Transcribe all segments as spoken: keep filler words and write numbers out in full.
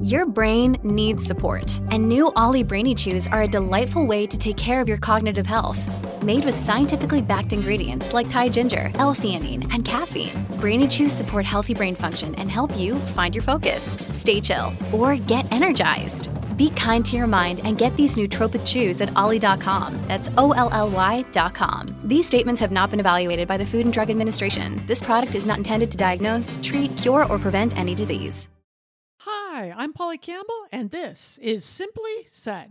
Your brain needs support, and new Ollie Brainy Chews are a delightful way to take care of your cognitive health. Made with scientifically backed ingredients like Thai ginger, L-theanine, and caffeine, Brainy Chews support healthy brain function and help you find your focus, stay chill, or get energized. Be kind to your mind and get these nootropic chews at ollie dot com. That's O L L Y dot com. These statements have not been evaluated by the Food and Drug Administration. This product is not intended to diagnose, treat, cure, or prevent any disease. Hi, I'm Polly Campbell, and this is Simply Said.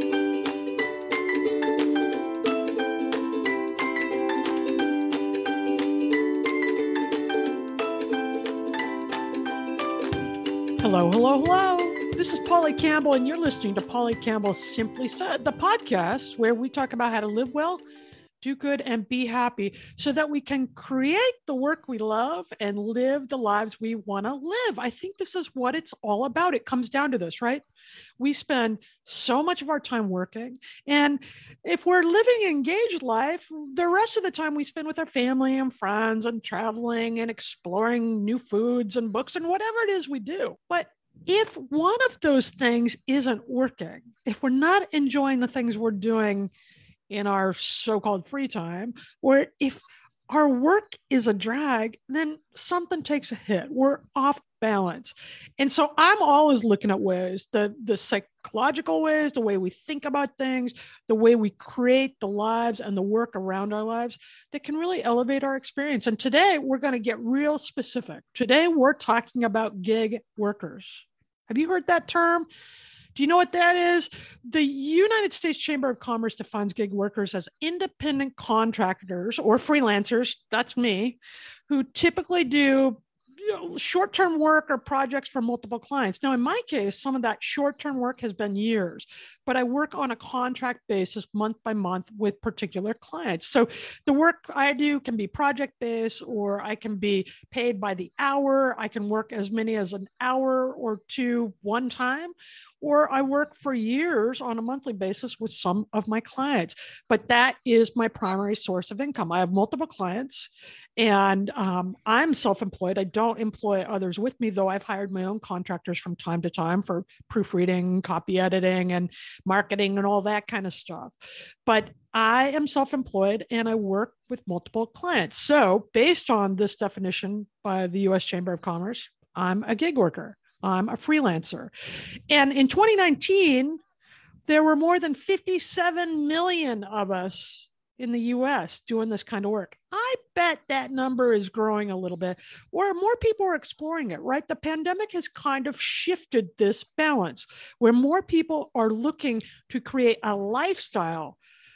Hello, hello, hello. This is Polly Campbell, and you're listening to Polly Campbell Simply Said, the podcast where we talk about how to live well, do good, and be happy so that we can create the work we love and live the lives we want to live. I think this is what it's all about. It comes down to this, right? We spend so much of our time working. And if we're living an engaged life, the rest of the time we spend with our family and friends and traveling and exploring new foods and books and whatever it is we do. But if one of those things isn't working, if we're not enjoying the things we're doing in our so-called free time, or if our work is a drag, then something takes a hit. We're off balance. And so I'm always looking at ways, the, the psychological ways, the way we think about things, the way we create the lives and the work around our lives that can really elevate our experience. And today we're going to get real specific. Today we're talking about gig workers. Have you heard that term? Do you know what that is? The United States Chamber of Commerce defines gig workers as independent contractors or freelancers, that's me, who typically do you know, short-term work or projects for multiple clients. Now, in my case, some of that short-term work has been years, but I work on a contract basis month by month with particular clients. So the work I do can be project-based, or I can be paid by the hour. I can work as many as an hour or two one time, or I work for years on a monthly basis with some of my clients. But that is my primary source of income. I have multiple clients, and um, I'm self-employed. I don't employ others with me, though I've hired my own contractors from time to time for proofreading, copy editing, and marketing and all that kind of stuff. But I am self-employed and I work with multiple clients. So based on this definition by the U S Chamber of Commerce, I'm a gig worker. I'm a freelancer. And in twenty nineteen, there were more than fifty-seven million of us in the U S doing this kind of work. I bet that number is growing a little bit, or more people are exploring it, right? The pandemic has kind of shifted this balance where more people are looking to create a lifestyle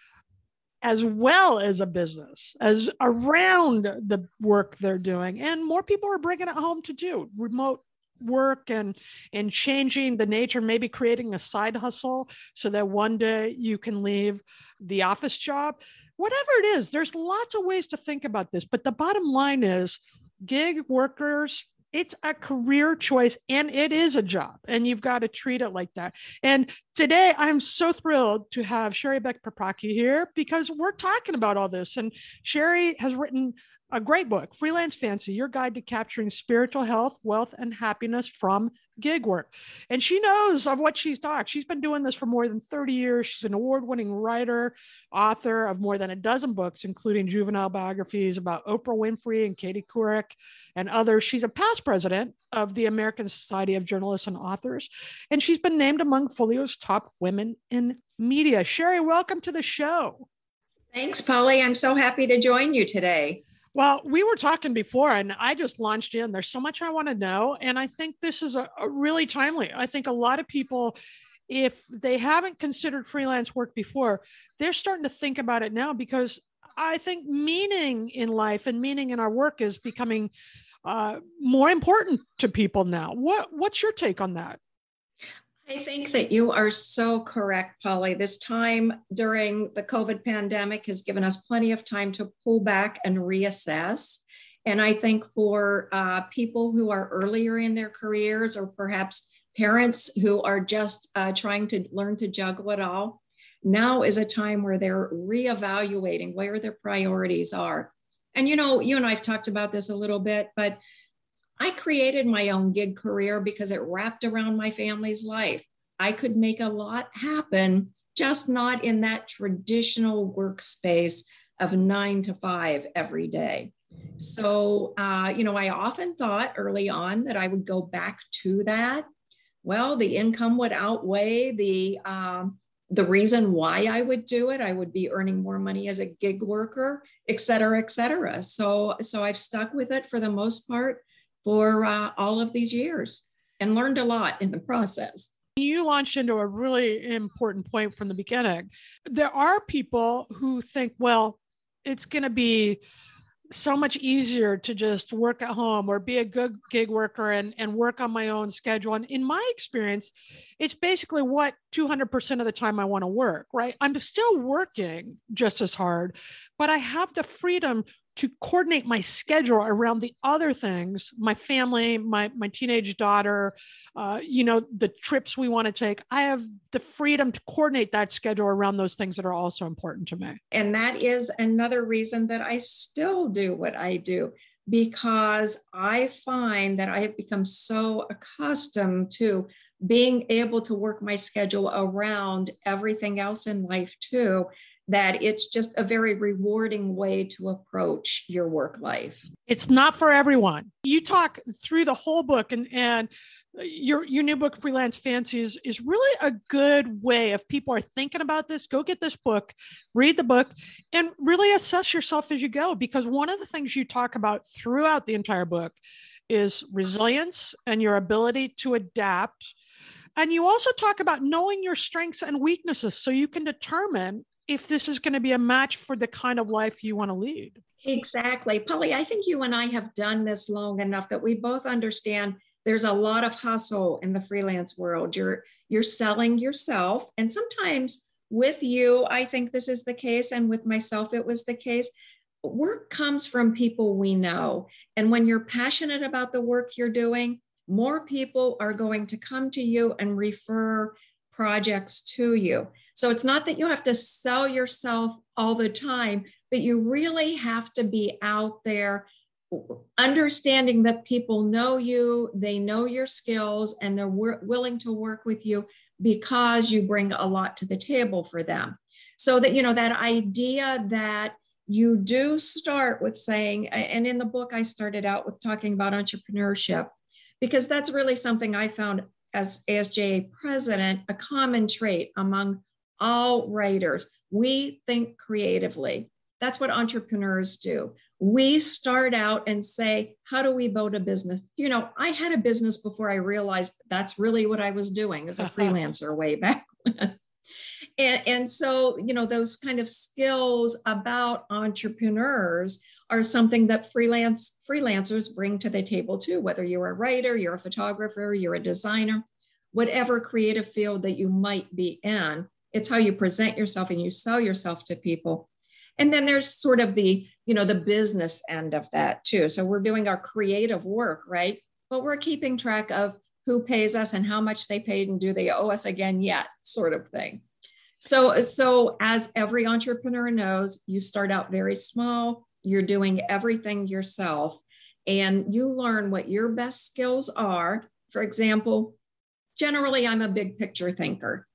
as well as a business, as around the work they're doing. And more people are bringing it home to do remote work and and changing the nature, maybe creating a side hustle so that one day you can leave the office job. Whatever it is, there's lots of ways to think about this. But the bottom line is gig workers, it's a career choice and it is a job, and you've got to treat it like that. And today I'm so thrilled to have Sherry Beck Paprocki here because we're talking about all this. And Sherry has written a great book, Freelance Fancy, Your Guide to Capturing Spiritual Health, Wealth, and Happiness from Gig Work. And she knows of what she's talking. She's been doing this for more than thirty years. She's an award-winning writer, author of more than a dozen books, including juvenile biographies about Oprah Winfrey and Katie Couric and others. She's a past president of the American Society of Journalists and Authors, and she's been named among Folio's top women in media. Sherry, welcome to the show. Thanks, Polly. I'm so happy to join you today. Well, we were talking before and I just launched in. There's so much I want to know. And I think this is a, a really timely. I think a lot of people, if they haven't considered freelance work before, they're starting to think about it now because I think meaning in life and meaning in our work is becoming uh, more important to people now. What, what's your take on that? I think that you are so correct, Polly. This time during the COVID pandemic has given us plenty of time to pull back and reassess. And I think for uh, people who are earlier in their careers, or perhaps parents who are just uh, trying to learn to juggle it all, now is a time where they're reevaluating where their priorities are. And, you know, you and I have talked about this a little bit, but I created my own gig career because it wrapped around my family's life. I could make a lot happen, just not in that traditional workspace of nine to five every day. So, uh, you know, I often thought early on that I would go back to that. Well, the income would outweigh the um, the reason why I would do it. I would be earning more money as a gig worker, et cetera, et cetera. So, so I've stuck with it for the most part for uh, all of these years and learned a lot in the process. You launched into a really important point from the beginning. There are people who think, well, it's going to be so much easier to just work at home or be a good gig worker and, and work on my own schedule. And in my experience, it's basically what two hundred percent of the time I want to work, right? I'm still working just as hard, but I have the freedom to coordinate my schedule around the other things, my family, my, my teenage daughter, uh, you know, the trips we want to take. I have the freedom to coordinate that schedule around those things that are also important to me. And that is another reason that I still do what I do, because I find that I have become so accustomed to being able to work my schedule around everything else in life too, that it's just a very rewarding way to approach your work life. It's not for everyone. You talk through the whole book, and, and your, your new book, Freelance Fancy, is, is really a good way if people are thinking about this. Go get this book, read the book, and really assess yourself as you go. Because one of the things you talk about throughout the entire book is resilience and your ability to adapt. And you also talk about knowing your strengths and weaknesses so you can determine if this is going to be a match for the kind of life you want to lead. Exactly. Polly, I think you and I have done this long enough that we both understand there's a lot of hustle in the freelance world. You're, you're selling yourself. And sometimes with you, I think this is the case. And with myself, it was the case. Work comes from people we know. And when you're passionate about the work you're doing, more people are going to come to you and refer projects to you. So it's not that you have to sell yourself all the time, but you really have to be out there understanding that people know you, they know your skills, and they're wor- willing to work with you because you bring a lot to the table for them. So that, you know, that idea that you do start with saying, and in the book, I started out with talking about entrepreneurship, because that's really something I found as A S J A president, a common trait among all writers. We think creatively. That's what entrepreneurs do. We start out and say, how do we build a business? You know, I had a business before I realized that's really what I was doing as a freelancer way back when. And, and so, you know, those kind of skills about entrepreneurs are something that freelance freelancers bring to the table too, whether you're a writer, you're a photographer, you're a designer, whatever creative field that you might be in. It's how you present yourself and you sell yourself to people. And then there's sort of the, you know, the business end of that too. So we're doing our creative work, right? But we're keeping track of who pays us and how much they paid and do they owe us again yet, sort of thing. So, so as every entrepreneur knows, you start out very small, you're doing everything yourself, and you learn what your best skills are. For example, generally, I'm a big picture thinker.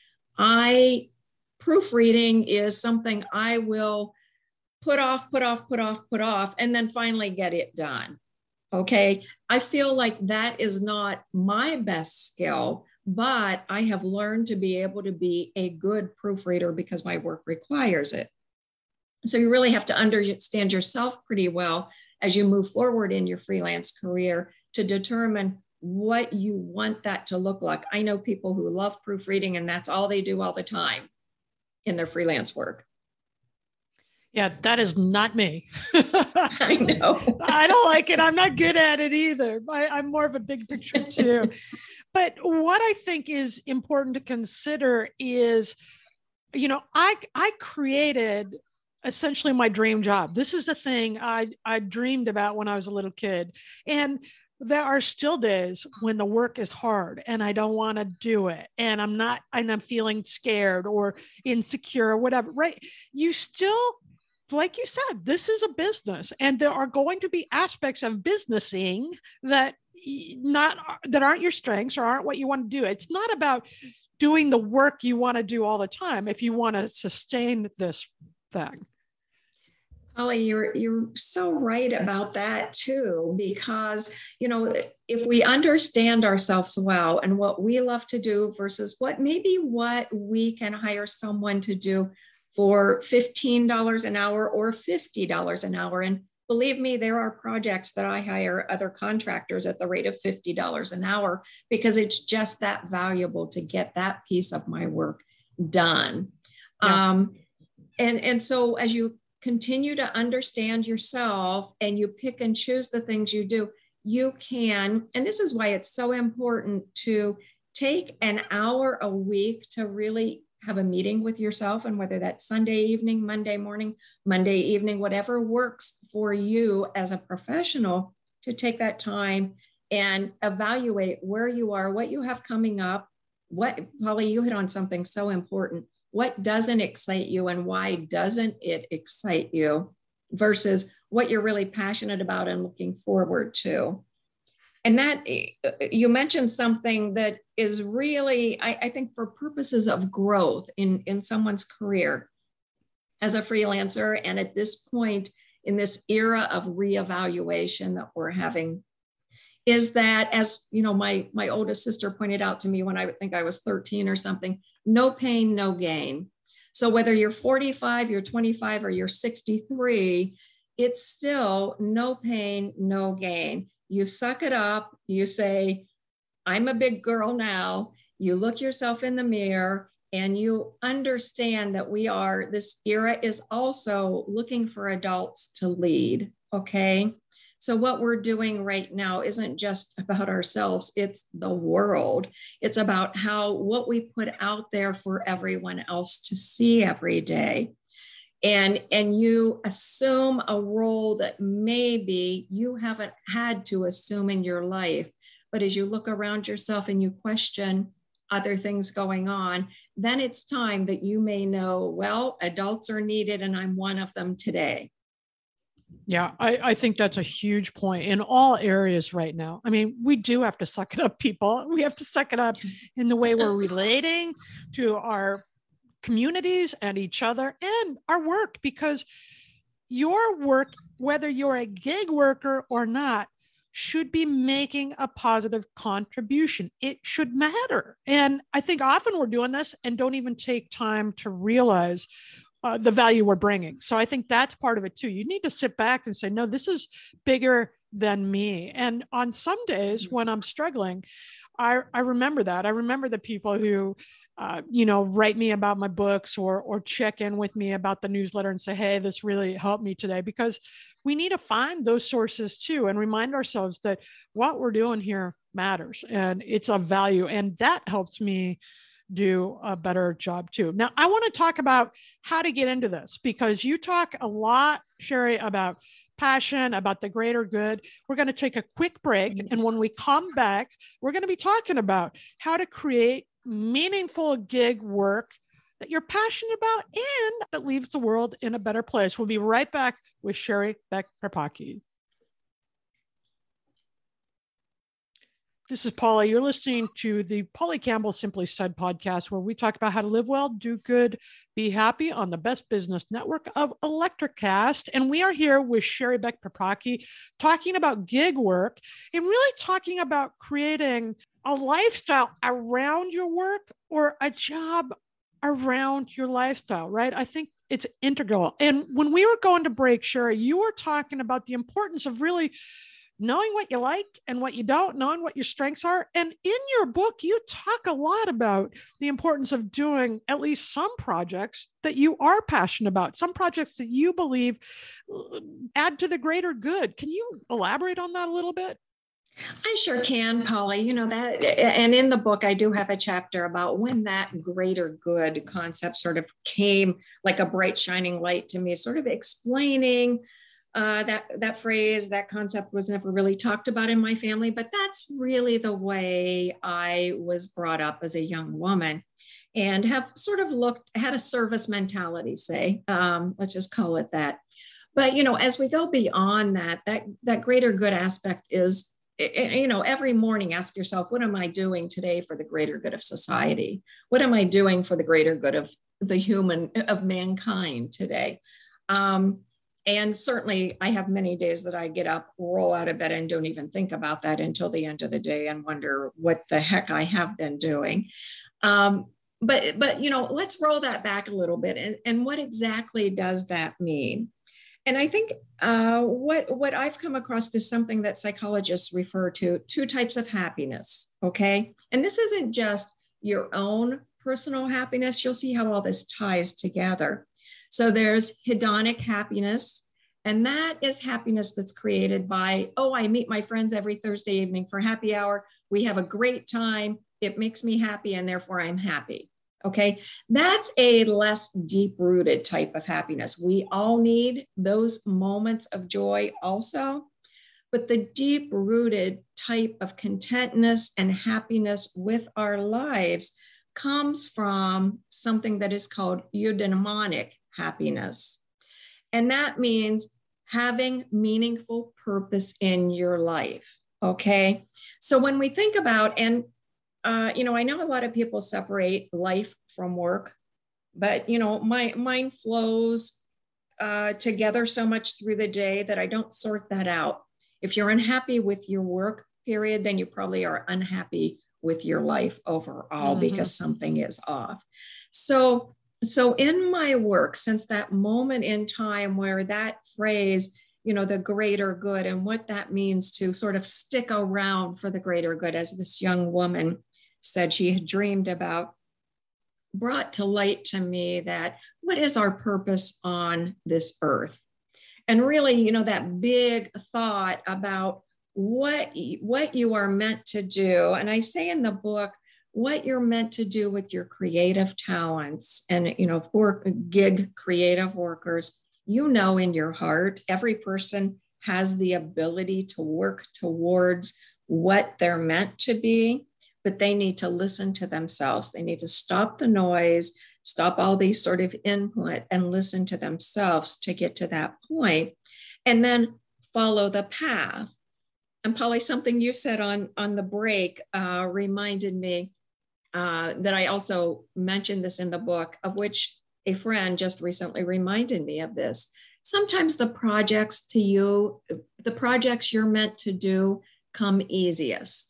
I proofreading is something I will put off, put off, put off, put off, and then finally get it done. Okay. I feel like that is not my best skill, but I have learned to be able to be a good proofreader because my work requires it. So you really have to understand yourself pretty well as you move forward in your freelance career to determine what you want that to look like. I know people who love proofreading and that's all they do all the time in their freelance work. Yeah, that is not me. I know. I don't like it. I'm not good at it either. I, I'm more of a big picture too. But what I think is important to consider is, you know, I I created essentially my dream job. This is the thing I, I dreamed about when I was a little kid. And there are still days when the work is hard and I don't want to do it. And I'm not, and I'm feeling scared or insecure or whatever, right? You still like you said, this is a business, and there are going to be aspects of businessing that not that aren't your strengths or aren't what you want to do. It's not about doing the work you want to do all the time if you want to sustain this thing. Holly, you're you're so right about that too, because, you know, if we understand ourselves well and what we love to do versus what maybe what we can hire someone to do for fifteen dollars an hour or fifty dollars an hour. And believe me, there are projects that I hire other contractors at the rate of fifty dollars an hour because it's just that valuable to get that piece of my work done. Yeah. Um, and, and so as you continue to understand yourself and you pick and choose the things you do, you can, and this is why it's so important to take an hour a week to really have a meeting with yourself, and whether that's Sunday evening, Monday morning, Monday evening, whatever works for you as a professional, to take that time and evaluate where you are, what you have coming up. What, Polly, you hit on something so important. What doesn't excite you and why doesn't it excite you versus what you're really passionate about and looking forward to. And that, you mentioned something that is really, I, I think for purposes of growth in, in someone's career as a freelancer, and at this point in this era of reevaluation that we're having, is that, as you know, my, my oldest sister pointed out to me when I think I was thirteen or something, no pain, no gain. So whether you're forty-five, you're twenty-five, or you're sixty-three, it's still no pain, no gain. You suck it up. You say, I'm a big girl now. You look yourself in the mirror and you understand that we are, this era is also looking for adults to lead, okay? So what we're doing right now isn't just about ourselves, it's the world. It's about how, what we put out there for everyone else to see every day. And, and you assume a role that maybe you haven't had to assume in your life. But as you look around yourself and you question other things going on, then it's time that you may know, well, adults are needed and I'm one of them today. Yeah, I, I think that's a huge point in all areas right now. I mean, we do have to suck it up, people. We have to suck it up in the way we're relating to our communities and each other and our work, because your work, whether you're a gig worker or not, should be making a positive contribution. It should matter. And I think often we're doing this and don't even take time to realize uh, the value we're bringing. So I think that's part of it too. You need to sit back and say, no, this is bigger than me. And on some days when I'm struggling, I, I remember that. I remember the people who Uh, you know, write me about my books or or check in with me about the newsletter and say, hey, this really helped me today, because we need to find those sources too and remind ourselves that what we're doing here matters and it's of value. And that helps me do a better job too. Now, I want to talk about how to get into this, because you talk a lot, Sherry, about passion, about the greater good. We're going to take a quick break. And when we come back, we're going to be talking about how to create meaningful gig work that you're passionate about and that leaves the world in a better place. We'll be right back with Sherry Beck Perpaki. This is Paula. You're listening to the Polly Campbell Simply Said podcast, where we talk about how to live well, do good, be happy on the best business network of Electricast. And we are here with Sherry Beck Perpaki talking about gig work and really talking about creating a lifestyle around your work or a job around your lifestyle, right? I think it's integral. And when we were going to break, Sherry, you were talking about the importance of really knowing what you like and what you don't, knowing what your strengths are. And in your book, you talk a lot about the importance of doing at least some projects that you are passionate about, some projects that you believe add to the greater good. Can you elaborate on that a little bit? I sure can, Polly. You know that, and in the book, I do have a chapter about when that greater good concept sort of came like a bright shining light to me, sort of explaining Uh, that, that phrase, that concept was never really talked about in my family, but that's really the way I was brought up as a young woman. and have sort of looked, had a service mentality, say, um, let's just call it that. But, you know, as we go beyond that, that, that greater good aspect is, you know, every morning ask yourself, what am I doing today for the greater good of society? What am I doing for the greater good of the human, of mankind today? Um, and certainly I have many days that I get up, roll out of bed and don't even think about that until the end of the day and wonder what the heck I have been doing. Um, but, but, you know, let's roll that back a little bit. And, and what exactly does that mean? And I think uh, what, what I've come across is something that psychologists refer to, two types of happiness, okay? And this isn't just your own personal happiness. You'll see how all this ties together. So there's hedonic happiness, and that is happiness that's created by, oh, I meet my friends every Thursday evening for happy hour. We have a great time. It makes me happy, and therefore I'm happy. Okay, that's a less deep-rooted type of happiness. We all need those moments of joy also, but the deep-rooted type of contentness and happiness with our lives comes from something that is called eudaimonic happiness. And that means having meaningful purpose in your life, okay? So when we think about, and Uh, you know, I know a lot of people separate life from work, but, you know, my mine flows uh, together so much through the day that I don't sort that out. If you're unhappy with your work period, then you probably are unhappy with your life overall, mm-hmm. because something is off. So, so in my work, since that moment in time where that phrase, you know, the greater good and what that means to sort of stick around for the greater good, as this young woman said she had dreamed about, brought to light to me that what is our purpose on this earth? And really, you know, that big thought about what, what you are meant to do. And I say in the book, what you're meant to do with your creative talents. And, you know, for gig creative workers, you know, in your heart, every person has the ability to work towards what they're meant to be. But they need to listen to themselves. They need to stop the noise, stop all these sort of input and listen to themselves to get to that point, and then follow the path. And Polly, something you said on, on the break uh, reminded me uh, that I also mentioned this in the book, of which a friend just recently reminded me of this. Sometimes the projects to you, the projects you're meant to do come easiest.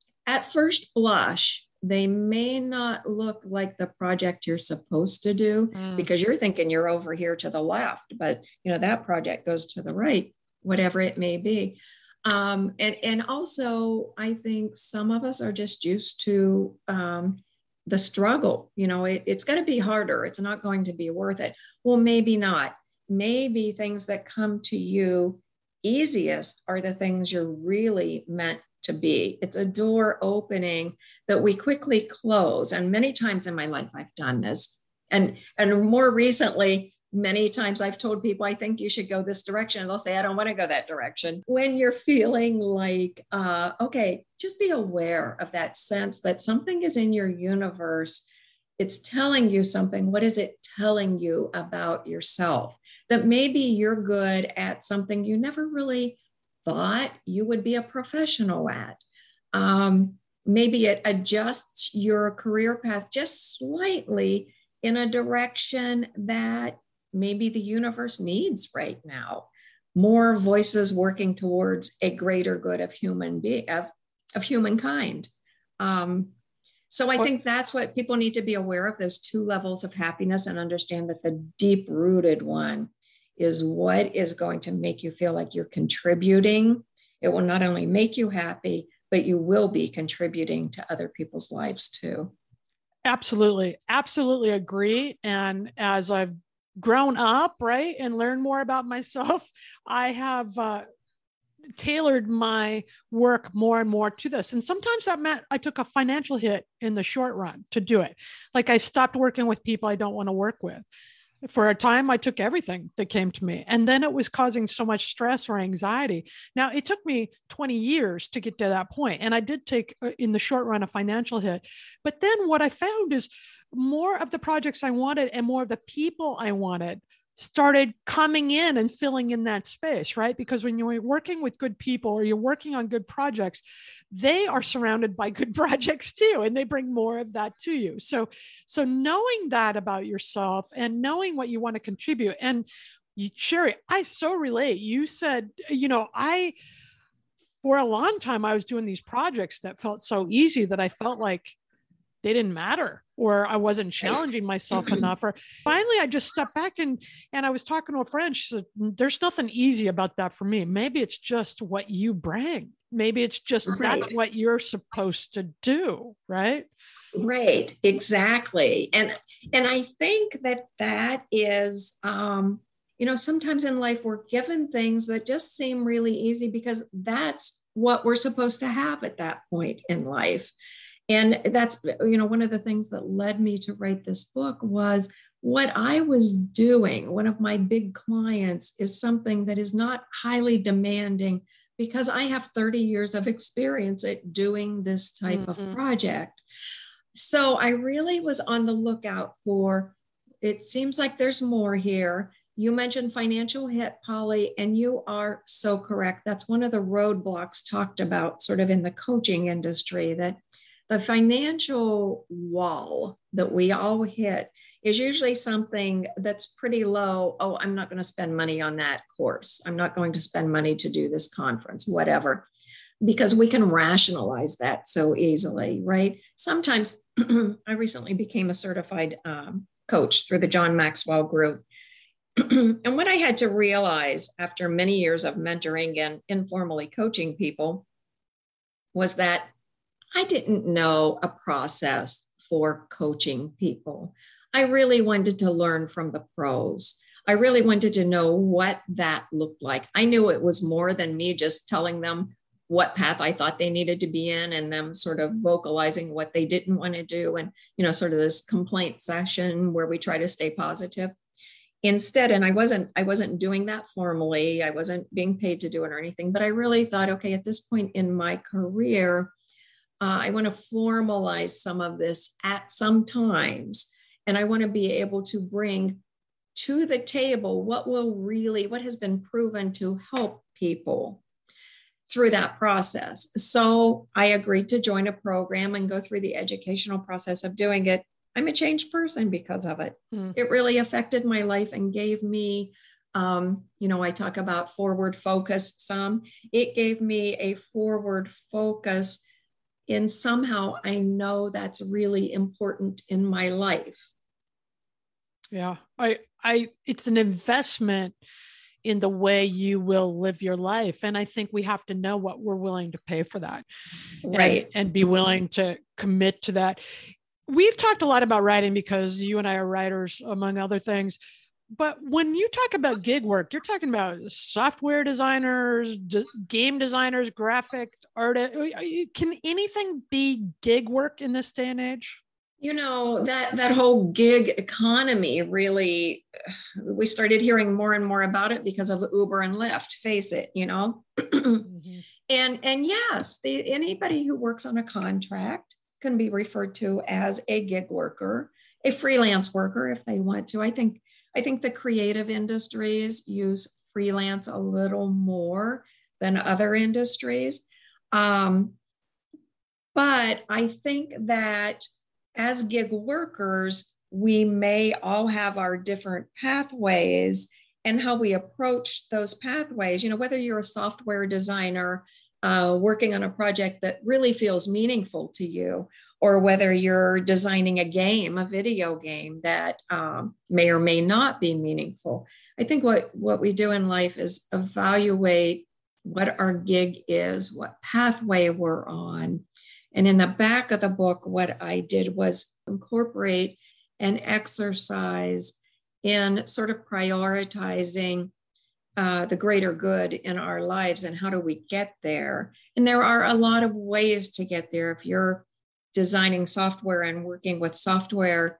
At first blush, they may not look like the project you're supposed to do mm. because you're thinking you're over here to the left, but you know that project goes to the right, whatever it may be. Um, and, and also, I think some of us are just used to um, the struggle. You know, it, it's going to be harder. It's not going to be worth it. Well, maybe not. Maybe things that come to you easiest are the things you're really meant to be. It's a door opening that we quickly close. And many times in my life, I've done this. And, and more recently, many times I've told people, I think you should go this direction. And they'll say, I don't want to go that direction. When you're feeling like, uh, okay, just be aware of that sense that something is in your universe. It's telling you something. What is it telling you about yourself? That maybe you're good at something you never really thought you would be a professional at. Um, maybe it adjusts your career path just slightly in a direction that maybe the universe needs right now. More voices working towards a greater good of human being, of, of humankind. Um, so I think that's what people need to be aware of, those two levels of happiness, and understand that the deep-rooted one is what is going to make you feel like you're contributing. It will not only make you happy, but you will be contributing to other people's lives too. Absolutely. Absolutely agree. And as I've grown up, right, and learned more about myself, I have uh, tailored my work more and more to this. And sometimes that meant I took a financial hit in the short run to do it. Like I stopped working with people I don't want to work with. For a time, I took everything that came to me. And then it was causing so much stress or anxiety. Now, it took me twenty years to get to that point. And I did take, uh, in the short run, a financial hit. But then what I found is more of the projects I wanted and more of the people I wanted started coming in and filling in that space, right? Because when you're working with good people or you're working on good projects, they are surrounded by good projects too, and they bring more of that to you. So, so knowing that about yourself and knowing what you want to contribute, and you, Sherry, I so relate. You said, you know, I, for a long time, I was doing these projects that felt so easy that I felt like they didn't matter, or I wasn't challenging myself enough. Or finally, I just stepped back and, and I was talking to a friend. She said, there's nothing easy about that for me. Maybe it's just what you bring. Maybe it's just, right. That's what you're supposed to do. Right. Right. Exactly. And, and I think that that is, um, you know, sometimes in life we're given things that just seem really easy because that's what we're supposed to have at that point in life. And that's, you know, one of the things that led me to write this book was what I was doing. One of my big clients is something that is not highly demanding because I have thirty years of experience at doing this type mm-hmm. of project. So I really was on the lookout for, it seems like there's more here. You mentioned financial hit, Polly, and you are so correct. That's one of the roadblocks talked about sort of in the coaching industry, that the financial wall that we all hit is usually something that's pretty low. Oh, I'm not going to spend money on that course. I'm not going to spend money to do this conference, whatever, because we can rationalize that so easily, right? Sometimes I recently became a certified um, coach through the John Maxwell Group. And what I had to realize after many years of mentoring and informally coaching people was that I didn't know a process for coaching people. I really wanted to learn from the pros. I really wanted to know what that looked like. I knew it was more than me just telling them what path I thought they needed to be in and them sort of vocalizing what they didn't want to do. And, you know, sort of this complaint session where we try to stay positive. Instead, and I wasn't, I wasn't doing that formally. I wasn't being paid to do it or anything, but I really thought, okay, at this point in my career, Uh, I want to formalize some of this at some times, and I want to be able to bring to the table what will really, what has been proven to help people through that process. So I agreed to join a program and go through the educational process of doing it. I'm a changed person because of it. Mm. It really affected my life and gave me, um, you know, I talk about forward focus some. It gave me a forward focus. And somehow I know that's really important in my life. Yeah, I, I, it's an investment in the way you will live your life. And I think we have to know what we're willing to pay for that. Right. And, and be willing to commit to that. We've talked a lot about writing because you and I are writers, among other things. But when you talk about gig work, you're talking about software designers, d- game designers, graphic artists. Can anything be gig work in this day and age? You know, that, that whole gig economy really, we started hearing more and more about it because of Uber and Lyft, face it, you know? mm-hmm. And, and yes, the, anybody who works on a contract can be referred to as a gig worker, a freelance worker if they want to. I think I think the creative industries use freelance a little more than other industries. Um, but I think that as gig workers, we may all have our different pathways and how we approach those pathways. You know, whether you're a software designer uh, working on a project that really feels meaningful to you, or whether you're designing a game, a video game that um, may or may not be meaningful. I think what, what we do in life is evaluate what our gig is, what pathway we're on. And in the back of the book, what I did was incorporate an exercise in sort of prioritizing uh, the greater good in our lives and how do we get there. And there are a lot of ways to get there. If you're designing software and working with software,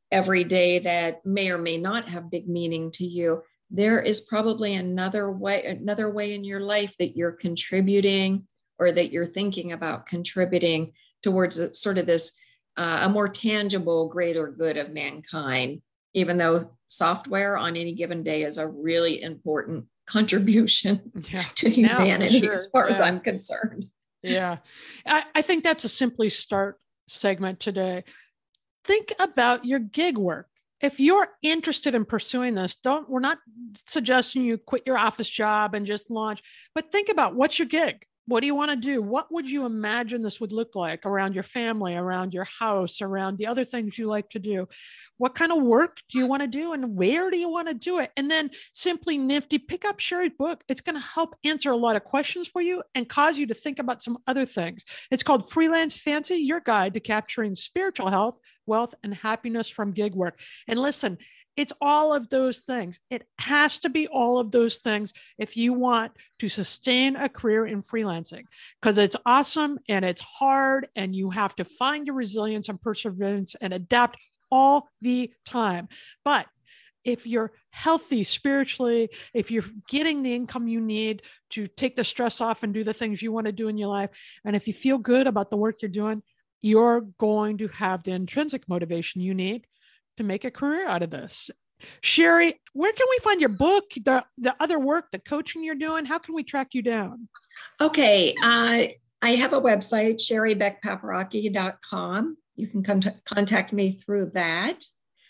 every day that may or may not have big meaning to you, there is probably another way, another way in your life that you're contributing or that you're thinking about contributing towards sort of this, uh, a more tangible, greater good of mankind, even though software on any given day is a really important contribution yeah. to humanity, sure. as far yeah. as I'm concerned. Yeah. I, I think that's a Simply Start segment today. Think about your gig work. If you're interested in pursuing this, don't, we're not suggesting you quit your office job and just launch, but think about what's your gig? What do you want to do? What would you imagine this would look like around your family, around your house, around the other things you like to do? What kind of work do you want to do and where do you want to do it? And then simply nifty, pick up Sherry's book. It's going to help answer a lot of questions for you and cause you to think about some other things. It's called Freelance Fancy, your guide to capturing spiritual health, wealth, and happiness from gig work. And listen, it's all of those things. It has to be all of those things if you want to sustain a career in freelancing, because it's awesome and it's hard and you have to find your resilience and perseverance and adapt all the time. But if you're healthy spiritually, if you're getting the income you need to take the stress off and do the things you want to do in your life, and if you feel good about the work you're doing, you're going to have the intrinsic motivation you need to make a career out of this. Sherry, where can we find your book, the, the other work, the coaching you're doing? How can we track you down? Okay. Uh, I have a website, sherry beck paprocki dot com. You can con- contact me through that.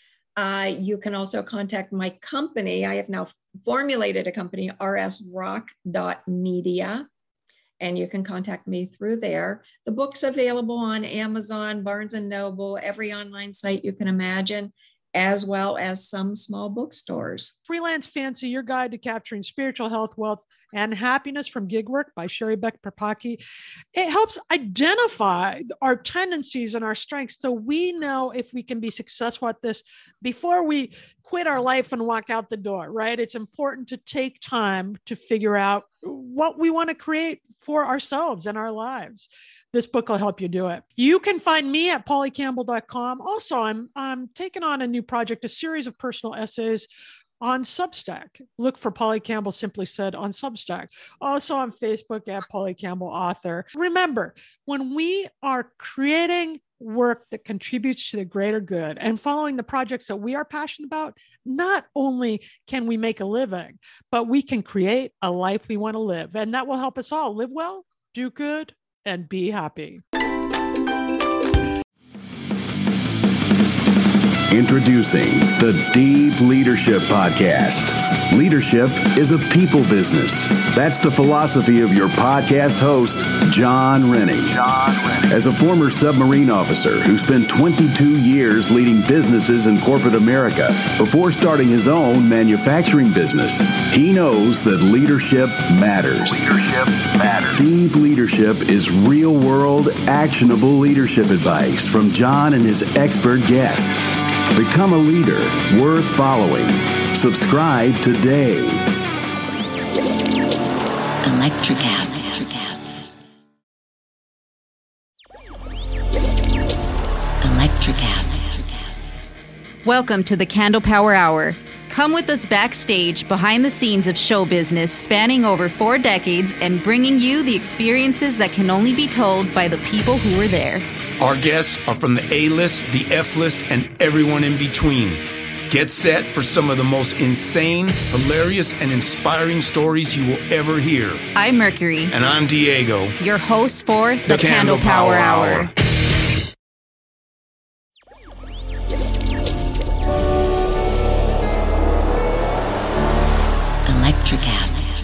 Uh, you can also contact my company. I have now formulated a company, r s rock dot media. And you can contact me through there. The book's available on Amazon, Barnes and Noble, every online site you can imagine, as well as some small bookstores. Freelance Fancy, your guide to capturing spiritual health, wealth, and happiness from gig work by Sherry Beck Paprocki. It helps identify our tendencies and our strengths so we know if we can be successful at this before we quit our life and walk out the door, right? It's important to take time to figure out what we want to create for ourselves and our lives. This book will help you do it. You can find me at polly campbell dot com. Also, I'm, I'm taking on a new project, a series of personal essays on Substack. Look for Polly Campbell Simply Said on Substack. Also on Facebook at Polly Campbell Author. Remember, when we are creating work that contributes to the greater good and following the projects that we are passionate about, not only can we make a living, but we can create a life we want to live. And that will help us all live well, do good, and be happy. Introducing the Deep Leadership Podcast. Leadership is a people business. That's the philosophy of your podcast host, John Rennie. John Rennie. As a former submarine officer who spent twenty-two years leading businesses in corporate America before starting his own manufacturing business, he knows that leadership matters. Leadership matters. Deep Leadership is real-world, actionable leadership advice from John and his expert guests. Become a leader worth following. Subscribe today. Electricast. Electricast. Welcome to the Candle Power Hour. Come with us backstage behind the scenes of show business spanning over four decades and bringing you the experiences that can only be told by the people who were there. Our guests are from the A-list, the F-list, and everyone in between. Get set for some of the most insane, hilarious, and inspiring stories you will ever hear. I'm Mercury. And I'm Diego. Your hosts for The, the Candle, Candle Power, Power Hour. Hour. Electricast.